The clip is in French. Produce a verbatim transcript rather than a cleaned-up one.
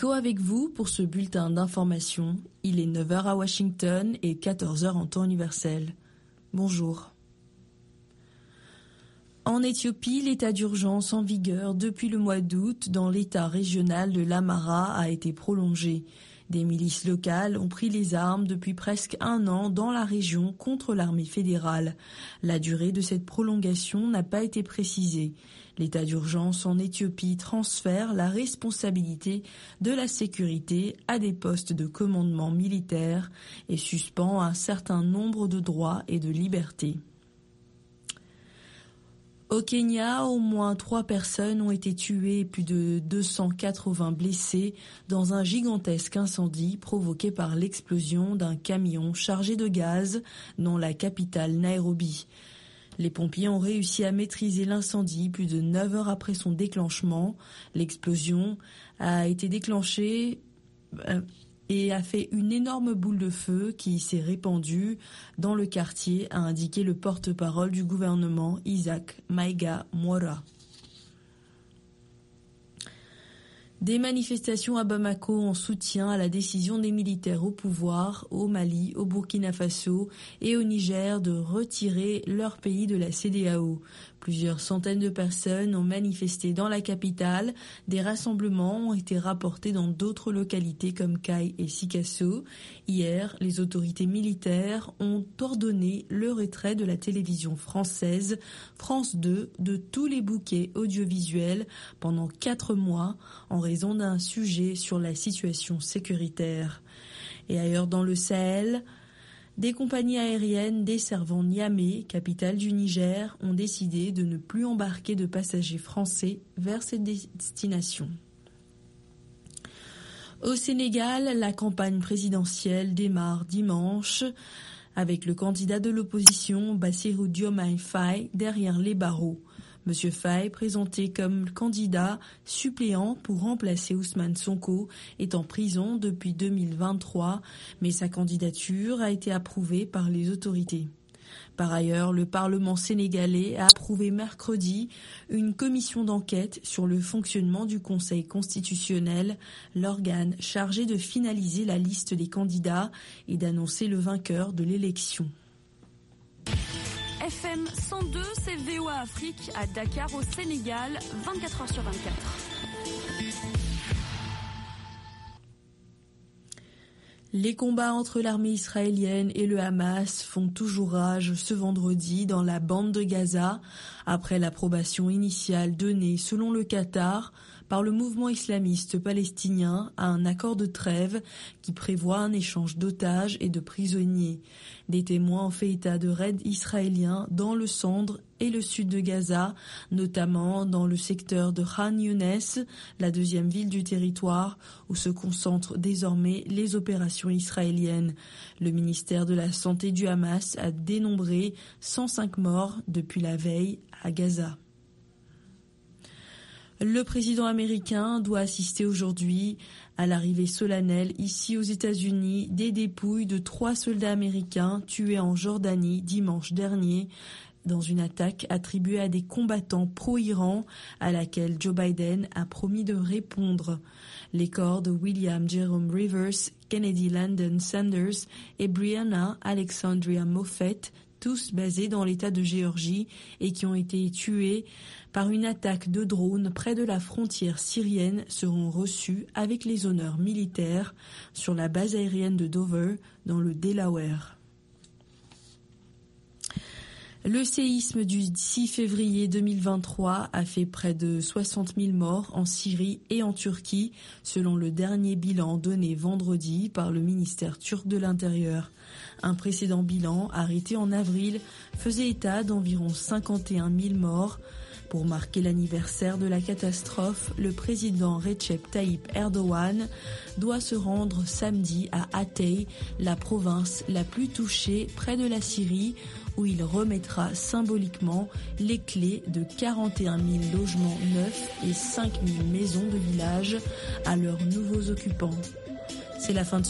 Nico avec vous pour ce bulletin d'information. Il est neuf heures à Washington et quatorze heures en temps universel. Bonjour. En Éthiopie, l'état d'urgence en vigueur depuis le mois d'août dans l'état régional de l'Amhara a été prolongé. Des milices locales ont pris les armes depuis presque un an dans la région contre l'armée fédérale. La durée de cette prolongation n'a pas été précisée. L'état d'urgence en Éthiopie transfère la responsabilité de la sécurité à des postes de commandement militaire et suspend un certain nombre de droits et de libertés. Au Kenya, au moins trois personnes ont été tuées et plus de deux cent quatre-vingts blessés dans un gigantesque incendie provoqué par l'explosion d'un camion chargé de gaz dans la capitale Nairobi. Les pompiers ont réussi à maîtriser l'incendie plus de neuf heures après son déclenchement. L'explosion a été déclenchée euh, et a fait une énorme boule de feu qui s'est répandue dans le quartier, a indiqué le porte-parole du gouvernement Isaac Maïga Mwora. Des manifestations à Bamako en soutien à la décision des militaires au pouvoir au Mali, au Burkina Faso et au Niger de retirer leur pays de la C E D E A O. Plusieurs centaines de personnes ont manifesté dans la capitale. Des rassemblements ont été rapportés dans d'autres localités comme Kai et Sikasso. Hier, les autorités militaires ont ordonné le retrait de la télévision française France deux de tous les bouquets audiovisuels pendant quatre mois en raison d'un sujet sur la situation sécuritaire. Et ailleurs dans le Sahel, des compagnies aériennes desservant Niamey, capitale du Niger, ont décidé de ne plus embarquer de passagers français vers cette destination. Au Sénégal, la campagne présidentielle démarre dimanche avec le candidat de l'opposition Bassirou Diomaye Faye derrière les barreaux. Monsieur Faye, présenté comme candidat suppléant pour remplacer Ousmane Sonko, est en prison depuis deux mille vingt-trois, mais sa candidature a été approuvée par les autorités. Par ailleurs, le Parlement sénégalais a approuvé mercredi une commission d'enquête sur le fonctionnement du Conseil constitutionnel, l'organe chargé de finaliser la liste des candidats et d'annoncer le vainqueur de l'élection. F M cent deux, c'est V O A Afrique à Dakar au Sénégal, vingt-quatre heures sur vingt-quatre. Les combats entre l'armée israélienne et le Hamas font toujours rage ce vendredi dans la bande de Gaza, après l'approbation initiale donnée selon le Qatar par le mouvement islamiste palestinien à un accord de trêve qui prévoit un échange d'otages et de prisonniers. Des témoins ont fait état de raids israéliens dans le centre et le sud de Gaza, notamment dans le secteur de Khan Younes, la deuxième ville du territoire, où se concentrent désormais les opérations israéliennes. Le ministère de la Santé du Hamas a dénombré cent cinq morts depuis la veille à Gaza. Le président américain doit assister aujourd'hui à l'arrivée solennelle ici aux États-Unis des dépouilles de trois soldats américains tués en Jordanie dimanche dernier dans une attaque attribuée à des combattants pro-Iran à laquelle Joe Biden a promis de répondre. Les corps de William Jerome Rivers, Kennedy Landon Sanders et Brianna Alexandria Moffett, tous basés dans l'État de Géorgie et qui ont été tués par une attaque de drone près de la frontière syrienne, seront reçus avec les honneurs militaires sur la base aérienne de Dover dans le Delaware. Le séisme du six février deux mille vingt-trois a fait près de soixante mille morts en Syrie et en Turquie, selon le dernier bilan donné vendredi par le ministère turc de l'Intérieur. Un précédent bilan, arrêté en avril, faisait état d'environ cinquante et un mille morts. Pour marquer l'anniversaire de la catastrophe, le président Recep Tayyip Erdogan doit se rendre samedi à Hatay, la province la plus touchée près de la Syrie, où il remettra symboliquement les clés de quarante et un mille logements neufs et cinq mille maisons de village à leurs nouveaux occupants. C'est la fin de